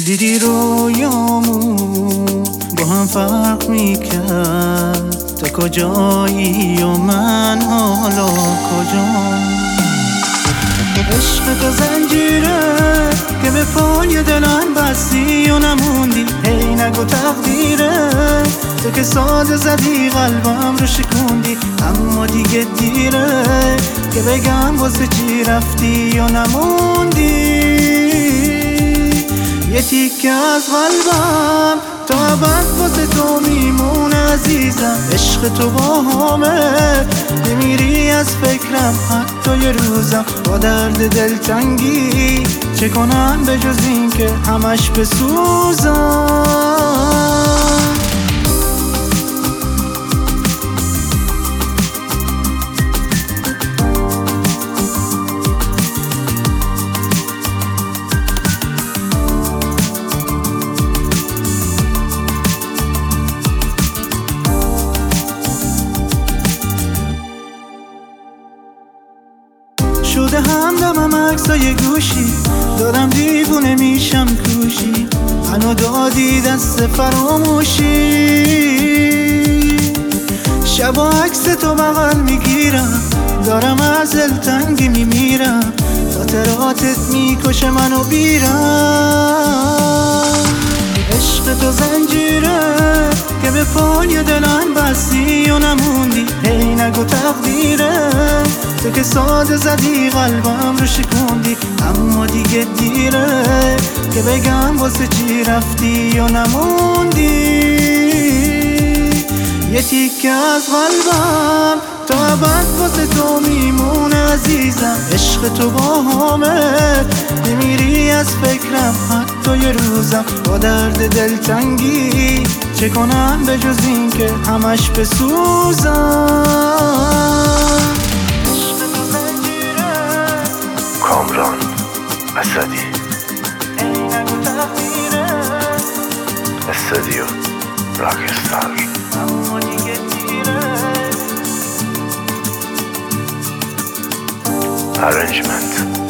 دیدی رویامون با هم فرق میکرد، تو کجایی و من حالا کجام. عشق تو زنجیره که به پای دلم بستی و نموندی، هی نگو تقدیره تو که ساده زدی قلبم رو شکوندی. اما دیگه دیره که بگم واسه چی رفتی و نموندی. یه تیکه از قلبم تا ابد واسه تو میمونه عزیزم. عشق تو با همه نمیری از فکرم حتی یه روزم. با درد دلتنگی چه کنم به جز این که همش بسوزم. شده همدمم عکسای گوشی، دارم دیوونه میشم کوشی. منو دادی دست فراموشی، شبا عکس تو بغل میگیرم، دارم از دلتنگی میمیرم. خاطراتت میکشه منو بیرم. عشق تو زنجیره که به پای دلم بستی و نموندی، هی نگو تقدیره تو که ساده زدی قلبم رو شکوندی. اما دیگه دیره که بگم واسه چی رفتی و نموندی. یه تیکه از قلبم تا ابد واسه تو میمونه عزیزم. عشق تو با همه نمیری از فکرم حتی یه روزم. با درد دلتنگی چه کنم به جز این که همش بسوزم. کامران اسدی، استودیو راکستار. Arrangement